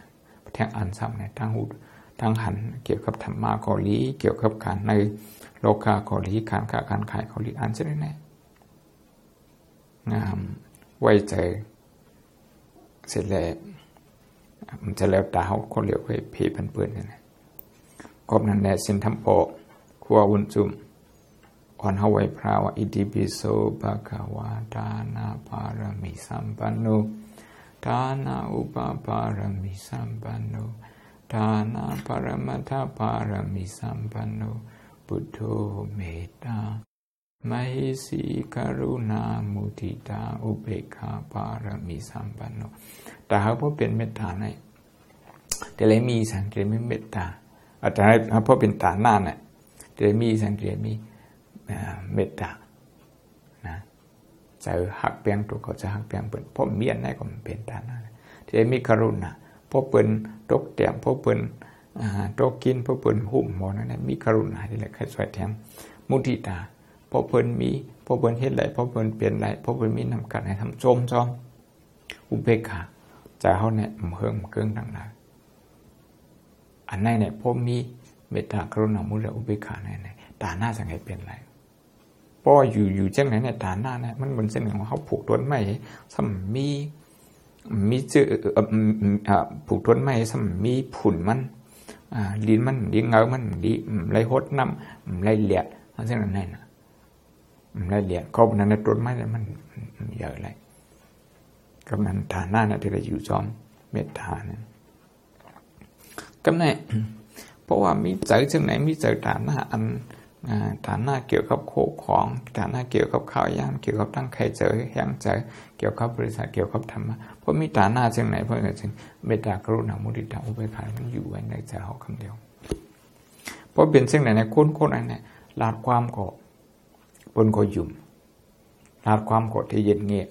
แทงอันซ้ำในทางหูทางหันเกี่ยวกับธรรมะเกาหลีเกี่ยวกับการในโลกาเกาหลีการค้าการขายเกาหลีอันเช่นนั้นงามไว้ใจเสร็จแล้วมันจะแล้วตาเขาคนเหลียวไปเพย์เปื่อนๆนี่นะกบนั้นแหละสินทำโปครัววุ้นจุ่มอ่อนเฮาไว้พระว่าอิติปิโสภะคะวะทานาปารมิสัมปันโนทานาอุปปารมิสัมปันโนทานาปรมัตถปารมิสัมปันโนพุทโธเมตตามหิสีกรุณามุทิตาอุเบกขาปารมิสัมปันโนแต่เขาพอเป็นเมตตาในแต่เลยมีสังเกตไม่เมตตาอาจจะให้พอเป็นฐานหน้าเนี่ยแต่มีสังเกตมีเมตตานะจะหักเปียงตัวเขาจะหักเปียงเป็นพอเมียนได้ก็มันเป็นฐานหน้าแต่มีกรุณาพอเป็นตกเตียมพอเป็นตกกินพอเป็นหุ่มหมอนั่นมีกรุณาที่แหละใครสวยแถมมุทิตาพอเพิ่นมีพอเพิ่นเฮ็ดไรพอเพิ่นเปลี่ยนไรพอเพิ่นมีนำกันให้ทำโจมจอมอุเบกขาใจเขาเนี่ยเฮิงเกิงต่างๆอันไหนเนี่ยพอมีเมตตากรุณามุทิตาอุเบกขาเนี่ยตาหน้าสังเกตเปลี่ยนไรเพราะอยู่จังไหนเนี่ยตาหน้าเนี่ยมันบนเส้นของเขาผูกต้นไม้ซ้ำมีจื้อผูกต้นไม้ซ้ำมีผุ่นมันลิ้นมันลิ้นเงามันลิ้นไรหดน้ำไรเหลียดอะไรเช่นนั้นน่ะไรเหลียดเขาเป็นต้นไม้มันเยอะเลยกำนันฐานหน้าเนี่ยที่เราอยู่จอมเมตตาเนี่ยกำนันเพราะว่ามีใจจังไหนมีใจฐานหน้าอันฐานหน้าเกี่ยวกับโคของฐานหน้าเกี่ยวกับข้าวย่างเกี่ยวกับตั้งใครเจอแห้งใจเกี่ยวกับบริษัทเกี่ยวกับธรรมะเพราะมีฐานหน้าจังไหนเพราะอะไรจึงเมตตากรุณามุทิตาอุเบกขามันอยู่ไว้ในใจเขาคำเดียวเพราะเป็นจังไหนในคนอันเนี่ยลาดความก่อบนก็ยุ่มลาดความก่อที่เย็นเงี้ย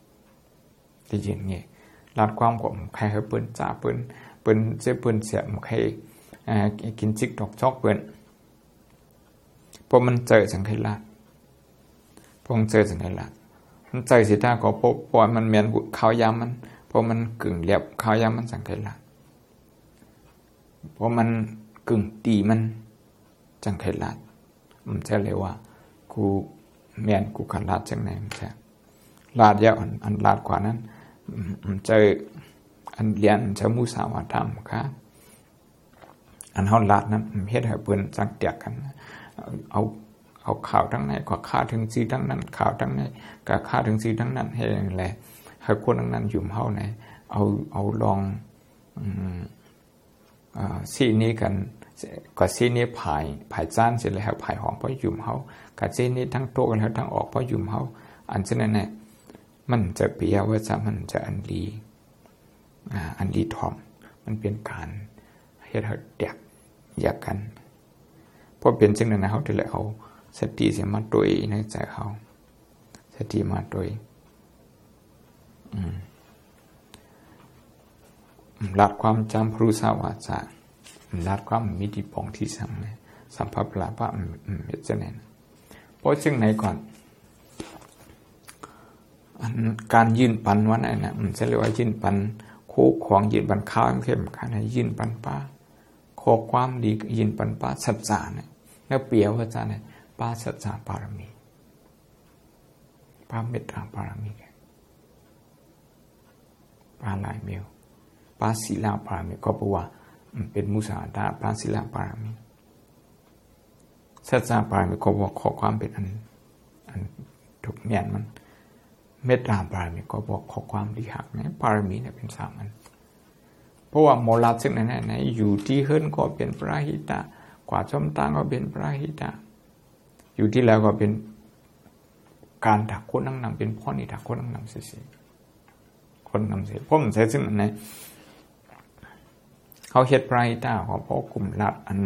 ลาดความก่อใครเขาเปิ้นจ่าเปิ้นเจ้าเปิ้นเสียใครกินจิกดอกจอกเปิ้นพอมันเจอสังเกตละพอมันเจอสังเกตละมันเจอสิท่าก็พอมันเมียนข้าวยำมันพอมันกึ่งเรียบข้าวยำมันสังเกตละพอมันกึ่งตีมันสังเกตละมันจะเรียกว่ากูเมียนกูขัดลาดจังไหนมันจะลาดยาวอันลาดกว่านั้นมันเจออันเรียนจะมุสาวาทำครับอันเขาลาดนั้นเฮ็ดให้เปิ้นจังเตียกกันเอาข่าวทั้งในก็ข่าวถึงซีทั้งนั้นข่าวทั้งในก็ข่าวถึงซีทั้งนั้นให้แหละให้คนทั้งนั้นอยู่เฮาไหนเอาลองซีนี้กันก็ซีนี้ผายจานเสร็จแล้วผายหอมเพราะอยู่เฮาก็ซีนี้ทั้งโตกันแล้วทั้งออกเพราะอยู่เฮาอันเช่นนั้นน่ะมันจะเปียว่าจะมันจะอันดีทอมมันเป็นการเฮ็ดให้แตกแยกกันพอเป็นซึ่งนั้นนะเขาที่แหละเขาสติเสียมาโดยในใจเขาสติมาโดยลัดความจำพรุสาวาจาลัดความมิติปองที่สั่งเนี่ยสัมภปลาปะเม็ดจะเน้นเพราะซึ่งไหนก่อนการยื่นปันวันไหนนะมันจะเรียกว่ายื่นปันโคของยื่นปันข้าวเข้มขันยื่นปันป้าขอความดียินปันป้าสัจจาเนี่ยแล้วเปียวว่าจาเนี่ยป้าสัจจาปารมีป้าเมตตาปารมีป้าลายเมียวป้าศีลาปารมีก็เพราะว่าเป็นมุสาดาป้าศีลาปารมีสัจจาปารมีก็บอกขอความเป็นอันถูกเมียนมันเมตตาปารมีก็บอกขอความดีหักเนี่ยปารมีเนี่ยเป็นสามอันเพราะว่าโมลาซึ่งไหนอยู่ที่เฮิรนก็เป็นพระหิตะกว่าช่อมตางก็เป็นพระหิตะอยู่ที่แล้วก็เป็นการถักคนนั่งนำเป็นพ่อนี่ถักคนนั่งนำเสียคนนำเสียเพราะมันใช้ซึ่งไหนเขาเฮ็ดพระหิตะเขาพอกลุ่มลัดอัน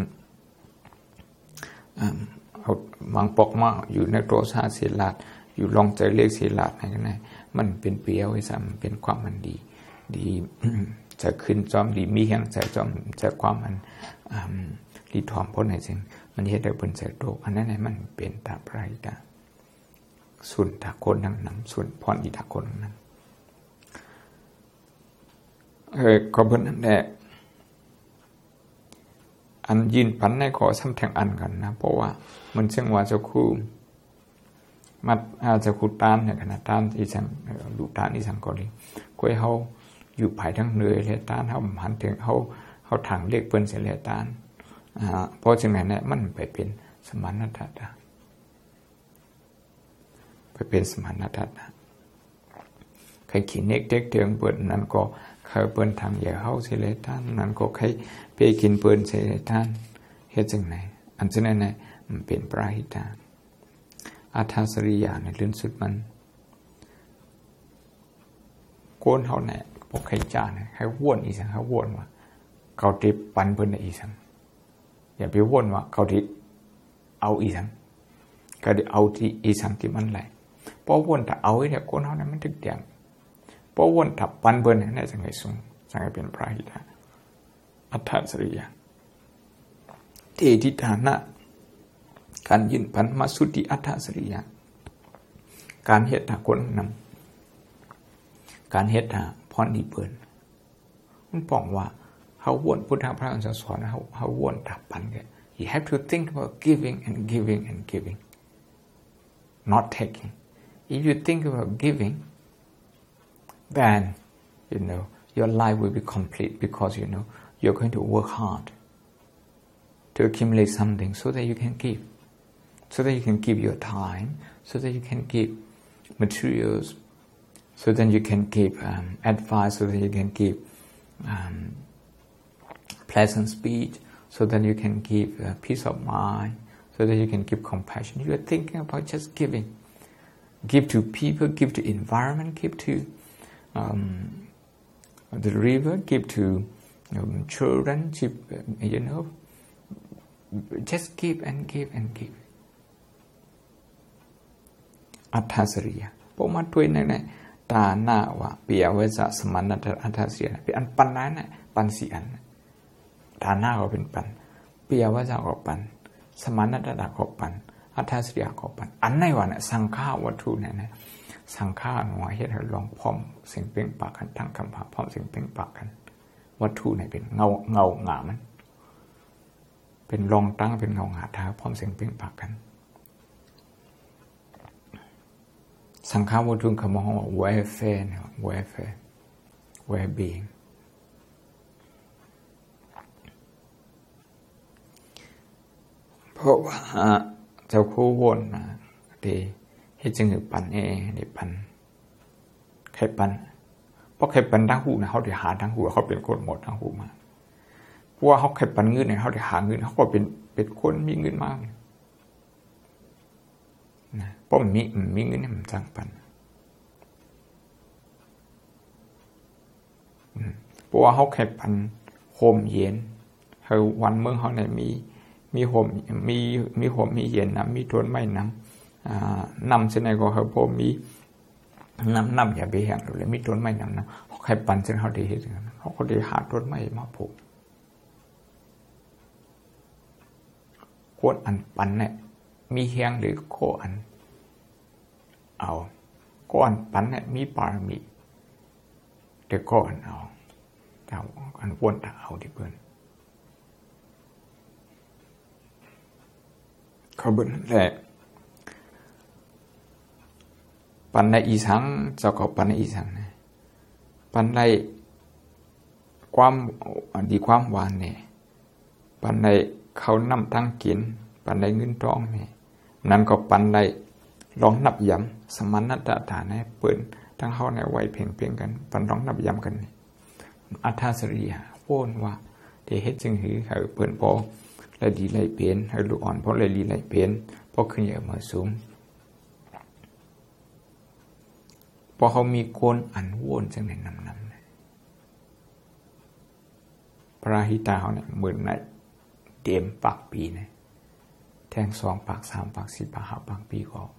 เอามังปอกมาอยู่ในโตซาเสียลัดอยู่ลองใจเลขเสียลัดไหนมันเป็นเปียวไว้ซ้ำเป็นความมันดีจะขึ้นจอมดีมีแห่งใจจอมจะความมันดีทอมพ้นไหนซึ่งมันเฮ็ดได้บนใจโตอันนั้นมันเป็นตาไพรตาส่วนตาคนนั่งนำส่วนพรอีตาคนนั้นก็เพิ่นนั่นแหละอันยินปันในขอซ้ำแทงอันกันนะเพราะว่ามันเชื่อว่าเจ้าคู่มัดเจ้าคู่ตานเนี่ยขนาดตานอีสังดูตานอีสังก็ดีก็ให้เขาอยู่ภายทั้งเหนื่อยเลยตานเขาหันถึงเขาถังเรียกเปิ้นเสียเลยตานเพราะฉะนั้นเนี่ยมันไปเป็นสมานทัตตาไปเป็นสมานทัตตาใครขีเน็กเด็กเถียงเปิ้นนั้นก็เขาเปิ้นทางอย่าเขาเสียเลยตานนั้นก็ใครไปกินเปิ้นเสียเลยตานเฮ็ดจังไหนอันฉะนั้นเนี่ยมันเป็นปราหิตาอาทาสริยาในเรื่องสุดมันโกนเขาเนี่ยพวกใครจ้าเนี่ยใครว่นอีสังเขาว่นว่าเขาติปันเพิ่นอีสังอย่าไปว่นว่าเขาติเอาอีสังก็ได้เอาที่อีสังที่มันไหลเพราะว่นถ้าเอาเนี่ยโกนเขาเนี่ยมันถึกเดียงเพราะว่นถ้าปันเพิ่นเนี่ยจะไงสูงจะไงเป็นพระหิตาอัทธสริยาเทติฐานะการยินปันมาสุติอัทธสริยาการเฮ็ดหาคนนำการเฮ็ดหาพรดีเปิ้นมันป้องว่าเขาว่นพุทธพระองค์สอนเขาว่นถับปันกัน you have to think about giving and giving and giving not taking if you think about giving then your life will be complete because you're going to work hard to accumulate something so that you can give so that you can give your time so that you can give materials so that you can give advice so that you can give pleasant speech so that you can give peace of mind so that you can give compassion you are thinking about just give to people give to environment give to the river give to children just give and give and give อัทธสริยาพวกมันด้วยในตาหน้าวะเปียเวสสมนัตอัทธสริยาเป็นอันปันนั้นน่ะปันสี่อันตาหน้าก็เป็นปันเปียเวสก็ปันสมนัตตะก็ปันอัทธสริยาก็ปันอันในวันน่ะสังฆาวัตถุเนี่ยนะสังฆาหน่วยเฮ็ดให้ลองพร้อมสิ่งเปล่งปากกันทั้งคำพาพร้อมสิ่งเปล่งปากกันวัตถุเนี่ยเป็นเงาหงามันเป็นรองตั้งเป็นเงาหงาท้าพร้อมสิ่งเปล่งปากกันสังฆาวัตถุคำว่า welfare เนี่ย welfare well-being เพราะว่าเจ้าคู่วนนะดีให้จึงอยู่ปันในปันใครปันเพราะใครปันทั้งหูนะเขาได้หาทั้งหูเขาเป็นคนหมดทั้งหูมาเพราะว่าเขาใครปันเงินเนี่ยเขาได้หาเงินเขาก็เป็นคนมีเงินมากนะเพราะมีเงินเนี่ยมันสร้างปันเพราะว่าเขาแค่ปันโฮมเย็นเขาวันเมืองเขาเนี่ยมีโฮมมีเย็นนะมีต้นไม้น้ำเช่นไหนก็เขาพอมีน้ำอย่าไปแห้งเลยมีต้นไม้น้ำเขาแค่ปันเช่นเขาได้เห็นเขาก็ได้หาต้นไม้มาปลูกโคตรอันปันเนี่ยมีแห้งหรือโคอันเอาก้อนปันเนี่ยมีปารมีแต่ก้อนเอาแต่อันวนแต่เอาที่เพื่อนเขาบอกนั่นแหละปันในอีสังเจ้าก็ปันในอีสังนะปันในความดีความหวานเนี่ยปันในเขานำตั้งกินปันในเงินทองเนี่ยนั่นก็ปันในลองนับย้ำสมณัตถานะเปิดทั้งเขาในไว้เพ่งกันปันลองนับย้ำกันอัทธสริยาโวนว่าเดี๋ยวเฮ็ดจึงหือเขาเปิดพอและดีไหลเปลี่ยนให้ลูกอ่อนเพราะเลยดีไหลเปลี่ยนเพราะขึ้นเยอะมาสูงพอเขามีโกนอันโวนจังในนำพระหิตาเขาเนี่ยเหมือนในเต็มปากปีเนี่ยแทง2 ปาก 3 ปาก 4 ปาก 5 ปากปีก็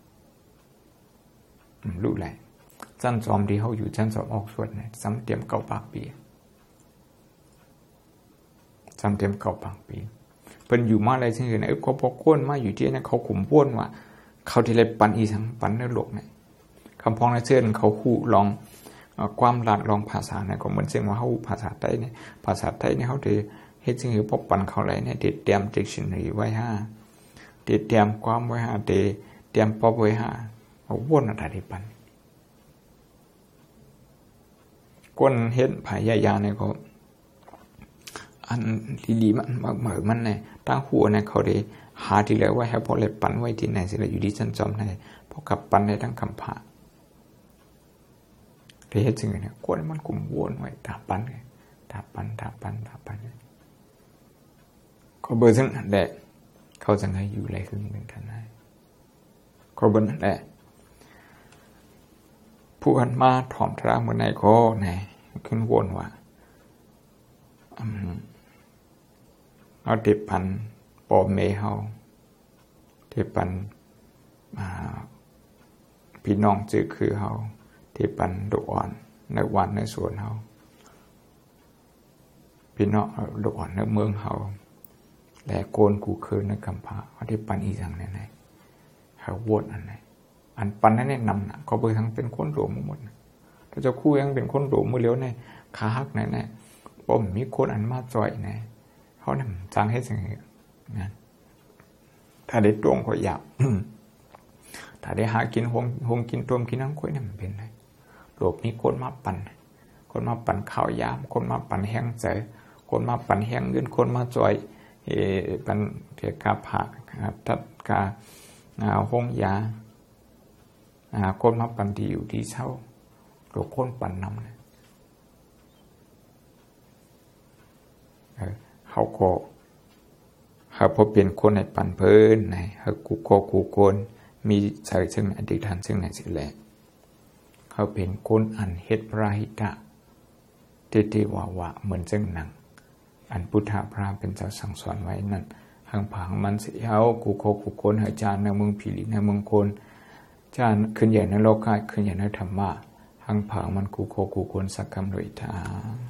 รู้แหละจันจอมที่เขาอยู่จันจอมออกสวดเนี่ยซ้ำเต็ม9 ปากปีซ้ำเต็ม9 ปากปีเป็นอยู่มาอะไรเช่นกันเขาพอโค่นมาอยู่ที่นั่นเขาขุมพ้นว่าเขาที่ไรปันอีสังปันในโลกเนี่ยคำพ้องในเช่นเขาคู่ลองความหลากลองภาษาเนี่ยก็เหมือนเช่นว่าเขาภาษาไทยเนี่ยเขาได้ฮ็ดสิ่งที่พบปันเขาเลยเนี่ยติดเตรียม dictionary ไว้ห้าติดเตรียมความไว้ห้าเตรียมป๊อบไว้ห้าเอาวนอะไรที่ปันก้นเฮ็ดผายายาเนี่ยเขาอันดีๆมันเหมือนมันเนี่ยตั้งหัวเนี่ยเขาได้หาที่แล้วว่าให้พอเลยปันไว้ที่ไหนสิละอยู่ดีจันจอมในพอกับปันในทั้งคำผาที่เฮ็ดสิ่งนี้ก้นมันกลุ่มวนไว้ตาปันก็เบอร์ซึ่งนั่นแหละเขาจะให้อยู่อะไรขึ้นเป็นกันได้ก็เบอร์นั่นแหละผู้หันมาถ่อมทราเมื่อไหร่ก็ไหนขึ้นวนว่าเอาเด็บปันปอมเมเฮาเด็บปันพี่น้องจื้อคือเฮาเด็บปันดอกอ่อนในวันในสวนเฮาพี่น้องดอกอ่อนในเมืองเฮาและโกนกูคืนในกำพาเอาเด็บปันอีสังไหนๆเขาวนอันไหนอันปันนั้นแนะนำนะเขาเบอร์ทั้งเป็นคนโหลมหมดนะถ้าจะคู่ยังเป็นคนโหลมมือเลี้ยวในขาหักไหนๆป้อมมีคนอันมาจ่อยไหนเขาเนี่ยจ้างให้สิ่งนี้นะถ้าได้ตรงก็อยากถ้าได้หากินหงกินต้มกินน้ำข้อยเนี่ยมันเป็นไรโลกนี้คนมาปั่นข้าวยามคนมาปั่นแห้งใจคนมาปั่นแห้งเงินคนมาจ่อยปั่นเกี่ยวกับผักทัดกาหงยาคนมาปั่นดีอยู่ดีเช่าโลกคนปั่นนำเนี่ยเขาก็เขาพอเป็นคนในปั่นเพิ่นในเขากูโกนมีใส่ซึ่งอดีตทันซึ่งไหนสิแหละเขาเป็นคนอันเฮ็ดพระหิตะที่ว่าเหมือนซึ่งหนังอันพุทธพระเป็นเจ้าสั่งสอนไว้นั่นหางผังมันสิเฮากูโกนอาจารย์ในเมืองผีในเมืองโคนจานขึ้นใหญ่ในโลกกายขึ้นใหญ่ในธรรมะหางผังมันกูโกนสักคำโดยทาง